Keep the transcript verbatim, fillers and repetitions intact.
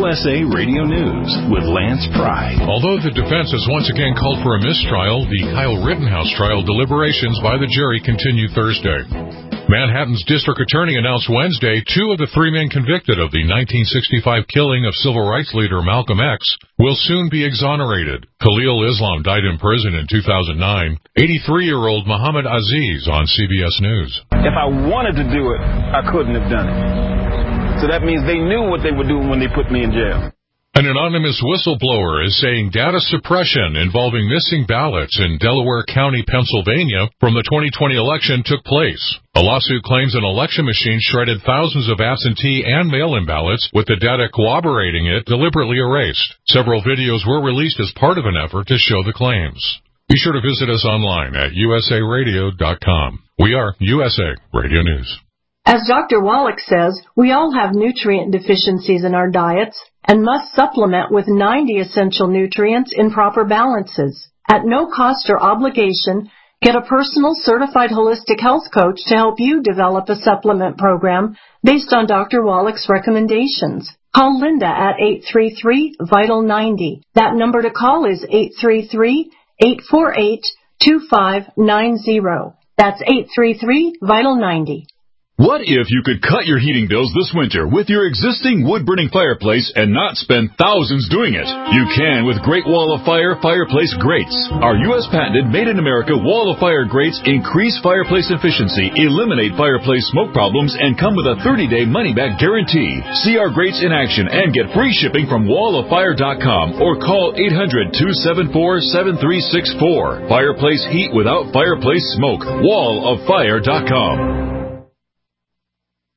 U S A Radio News with Lance Pry. Although the defense has once again called for a mistrial, the Kyle Rittenhouse trial deliberations by the jury continue Thursday. Manhattan's district attorney announced Wednesday two of the three men convicted of the nineteen sixty-five killing of civil rights leader Malcolm X will soon be exonerated. Khalil Islam died in prison in two thousand nine. eighty-three-year-old Muhammad Aziz on C B S News. If I wanted to do it, I couldn't have done it. So that means they knew what they were doing when they put me in jail. An anonymous whistleblower is saying data suppression involving missing ballots in Delaware County, Pennsylvania from the twenty twenty election took place. A lawsuit claims an election machine shredded thousands of absentee and mail-in ballots, with the data corroborating it deliberately erased. Several videos were released as part of an effort to show the claims. Be sure to visit us online at U S A radio dot com. We are U S A Radio News. As Doctor Wallach says, we all have nutrient deficiencies in our diets and must supplement with ninety essential nutrients in proper balances. At no cost or obligation, get a personal certified holistic health coach to help you develop a supplement program based on Doctor Wallach's recommendations. Call Linda at eight three three, vital ninety. That number to call is eight three three, eight four eight, two five nine zero. That's eight three three, vital ninety. What if you could cut your heating bills this winter with your existing wood-burning fireplace and not spend thousands doing it? You can with Great Wall of Fire fireplace grates. Our U S patented made-in-America Wall of Fire grates increase fireplace efficiency, eliminate fireplace smoke problems, and come with a thirty-day money-back guarantee. See our grates in action and get free shipping from wall of fire dot com or call eight hundred, two seven four, seven three six four. Fireplace heat without fireplace smoke. wall of fire dot com.